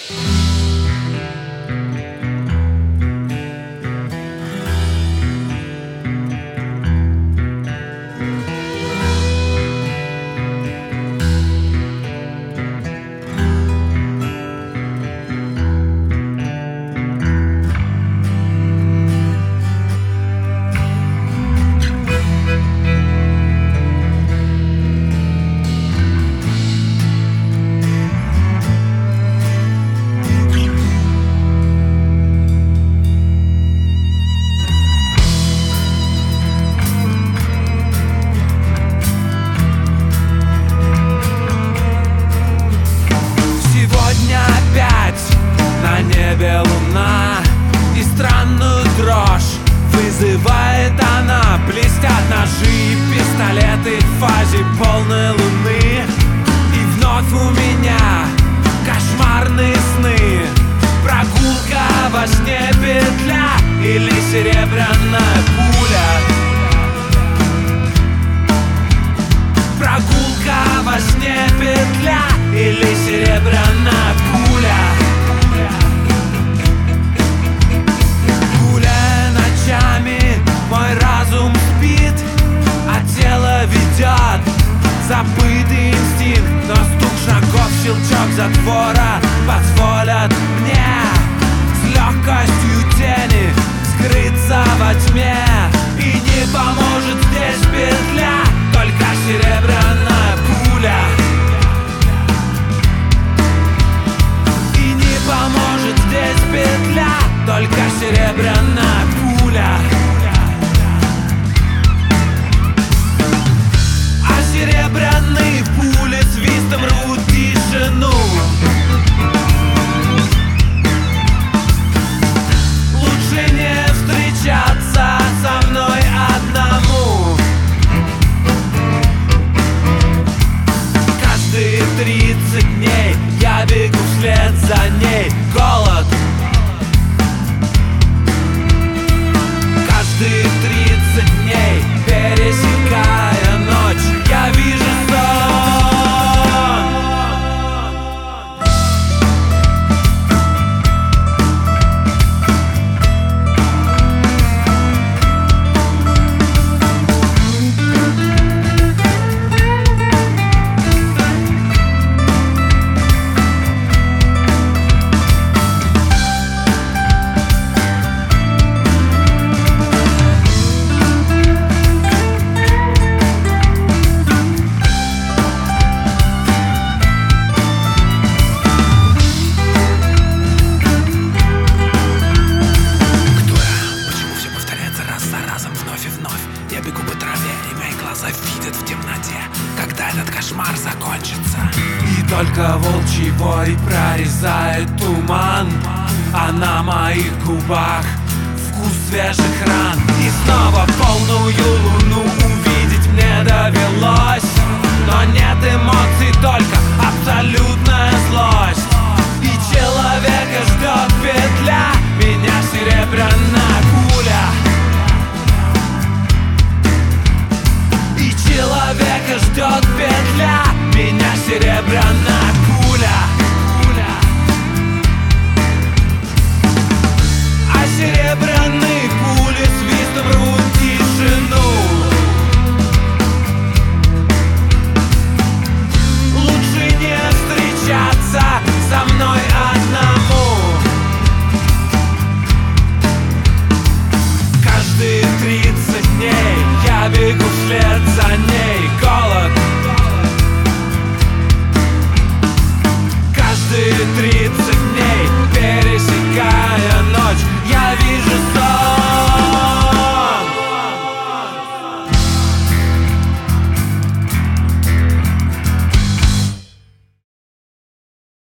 Луна, и странную дрожь вызывает она. Блестят ножи и пистолеты в фазе полной луны. И вновь у меня кошмарные сны. Прогулка во сне, петля или серебряная пуля. Прогулка во сне, петля или серебряная пуля. Мой разум спит, а тело ведет забытый инстинкт. Но стук шагов, щелчок затвора позволят мне с легкостью тени скрыться во тьме. И не поможет здесь петля, только серебряная пуля. И не поможет здесь петля, только серебряная пуля. Серебряные пули свистом рвут тишину. Лучше не встречаться со мной одному. Каждые 30 дней я бегу вслед за ней. Голод. Каждые 30 дней, пересекая ночь, я вижу только волчий вой прорезает туман, а на моих губах вкус свежих ран. И снова полную луну увидеть мне довелось, но нет эмоций, только абсолютная злость. И человека ждет петля, меня серебряная пуля. И человека ждет петля, меня серебряная пуля. А серебряные пули свистом рвут тишину. Лучше не встречаться со мной одному. Каждые 30 дней я бегу вслед за ней. Голод. Каждые 30